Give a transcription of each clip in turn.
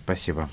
Спасибо.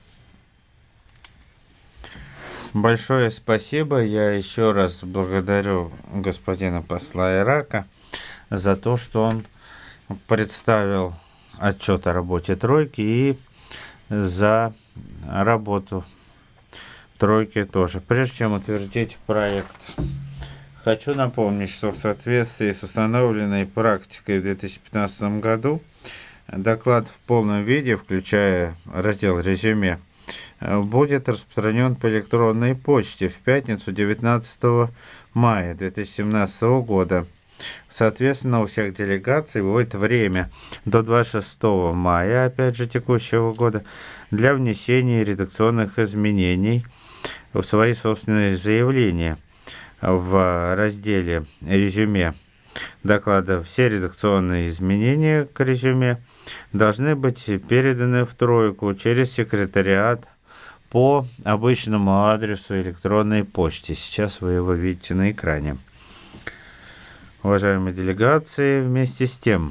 Большое спасибо. Я еще раз благодарю господина посла Ирака за то, что он представил отчет о работе тройки и за работу тройки тоже. Прежде чем утвердить проект, хочу напомнить, что в соответствии с установленной практикой в 2015 году доклад в полном виде, включая раздел «Резюме», будет распространен по электронной почте в пятницу 19 мая 2017 года. Соответственно, у всех делегаций будет время до 26 мая, опять же, текущего года, для внесения редакционных изменений в свои собственные заявления. В разделе «Резюме» доклада все редакционные изменения к резюме должны быть переданы в тройку через секретариат по обычному адресу электронной почты. Сейчас вы его видите на экране. Уважаемые делегации, вместе с тем,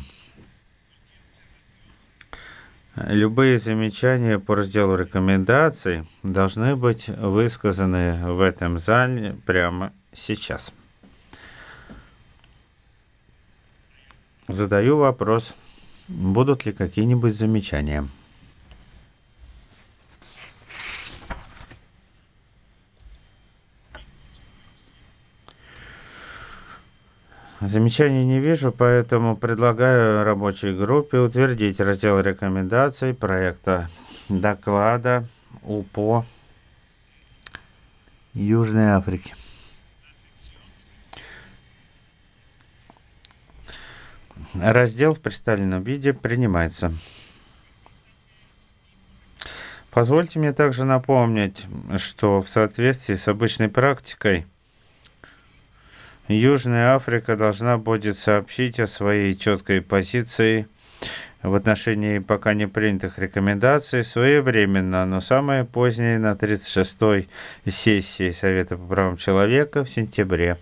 любые замечания по разделу рекомендаций должны быть высказаны в этом зале прямо сейчас. Задаю вопрос, будут ли какие-нибудь замечания? Замечаний не вижу, поэтому предлагаю рабочей группе утвердить раздел рекомендаций проекта доклада УПО Южной Африки. Раздел в представленном виде принимается. Позвольте мне также напомнить, что в соответствии с обычной практикой Южная Африка должна будет сообщить о своей четкой позиции в отношении пока не принятых рекомендаций своевременно, но самое позднее на 36-й сессии Совета по правам человека в сентябре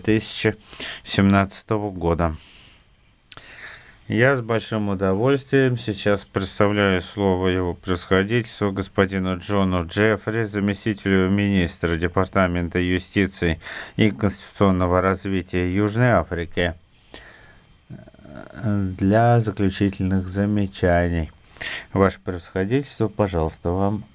2017 года. Я с большим удовольствием сейчас представляю слово его превосходительству господину Джону Джеффри, заместителю министра Департамента юстиции и конституционного развития Южной Африки, для заключительных замечаний. Ваше превосходительство, пожалуйста, вам